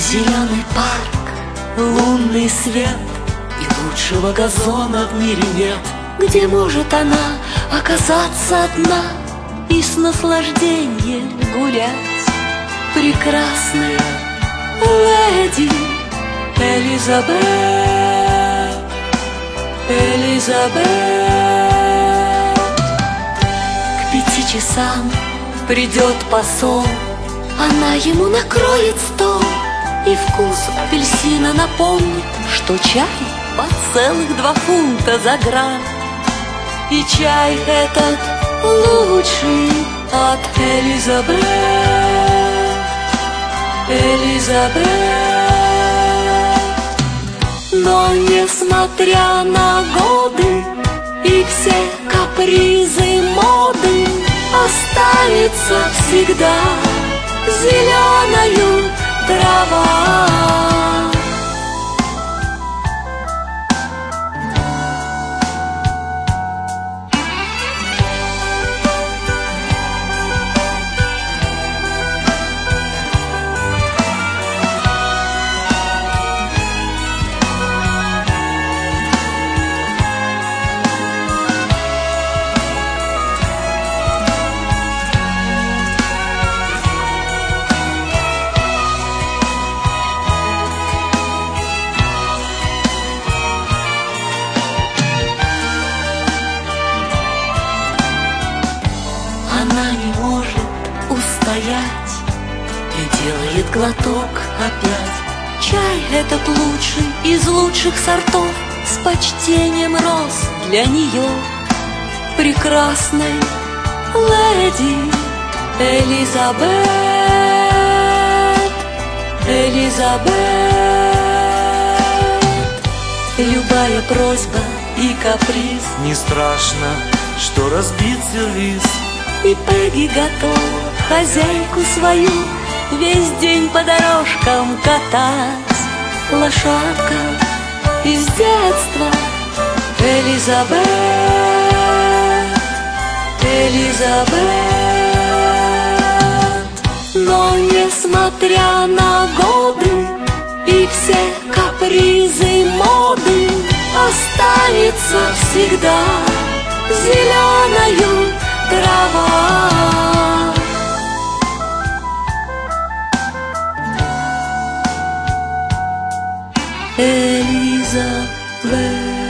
Зеленый парк, лунный свет, и лучшего газона в мире нет, где может она оказаться одна и с наслаждением гулять. Прекрасная леди Элизабет, Элизабет. К 5 часам придет посол, она ему накроет стол, и вкус апельсина напомнит, что чай по целых 2 фунта за грамм. И чай этот лучший от Элизабет, Элизабет. Но несмотря на годы и все капризы моды, останется всегда зеленою трава. Она не может устоять и делает глоток опять. Чай этот лучший из лучших сортов, с почтением рос для нее прекрасной леди Элизабет, Элизабет. Любая просьба и каприз, не страшно, что разбит сервиз. И Пегги готова хозяйку свою весь день по дорожкам катать. Лошадка из детства Элизабет, Элизабет. Но несмотря на годы и все капризы моды, останется всегда зеленою трава. Элизабет.